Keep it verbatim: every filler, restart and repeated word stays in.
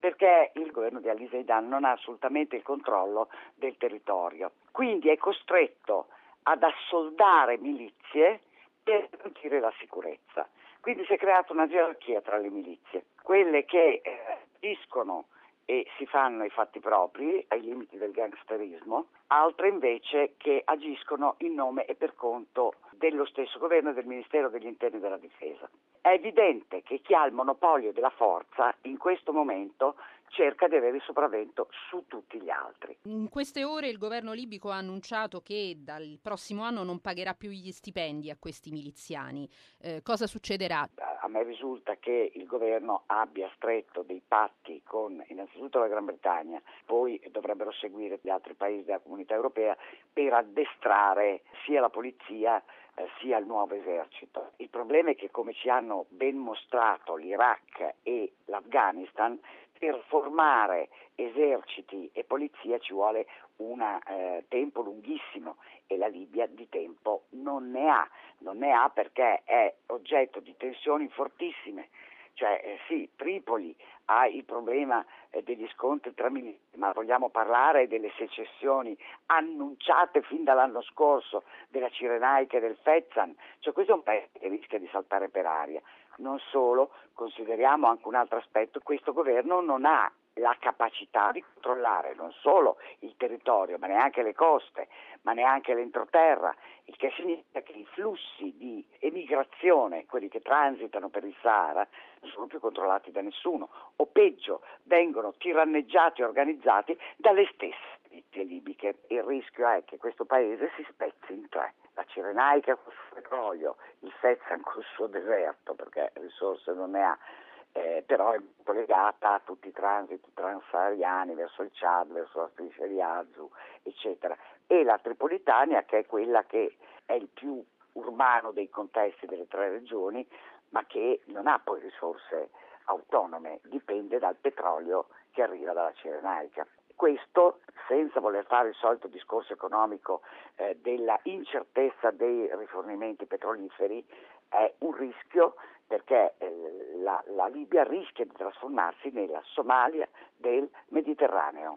perché il governo di Ali Zeidan non ha assolutamente il controllo del territorio, quindi è costretto ad assoldare milizie per garantire la sicurezza. Quindi si è creata una gerarchia tra le milizie, quelle che eh, agiscono e si fanno i fatti propri ai limiti del gangsterismo, altre invece che agiscono in nome e per conto dello stesso governo e del Ministero degli Interni e della Difesa. È evidente che chi ha il monopolio della forza in questo momento cerca di avere il sopravvento su tutti gli altri. In queste ore il governo libico ha annunciato che dal prossimo anno non pagherà più gli stipendi a questi miliziani. Eh, cosa succederà? A me risulta che il governo abbia stretto dei patti con innanzitutto la Gran Bretagna, poi dovrebbero seguire gli altri paesi della Comunità Europea per addestrare sia la polizia eh, sia il nuovo esercito. Il problema è che, come ci hanno ben mostrato l'Iraq e l'Afghanistan, per formare eserciti e polizia ci vuole un eh, tempo lunghissimo e la Libia di tempo non ne ha, non ne ha perché è oggetto di tensioni fortissime. Cioè eh, sì, Tripoli ha il problema eh, degli scontri tra milizie, ma vogliamo parlare delle secessioni annunciate fin dall'anno scorso della Cirenaica e del Fezzan, cioè questo è un paese che rischia di saltare per aria. Non solo, consideriamo anche un altro aspetto, questo governo non ha la capacità di controllare non solo il territorio, ma neanche le coste, ma neanche l'entroterra, il che significa che i flussi di emigrazione, quelli che transitano per il Sahara, non sono più controllati da nessuno, o peggio, vengono tiranneggiati e organizzati dalle stesse milizie libiche. Il rischio è che questo paese si spezzi in tre. La Cirenaica col suo petrolio, il Fezzan col suo deserto, perché risorse non ne ha, eh, però è molto legata a tutti i transiti transsahariani verso il Chad, verso la striscia di Azu, eccetera. E la Tripolitania, che è quella che è il più urbano dei contesti delle tre regioni, ma che non ha poi risorse autonome, dipende dal petrolio che arriva dalla Cirenaica. Questo senza voler fare il solito discorso economico eh, della incertezza dei rifornimenti petroliferi, è un rischio perché eh, la, la Libia rischia di trasformarsi nella Somalia del Mediterraneo.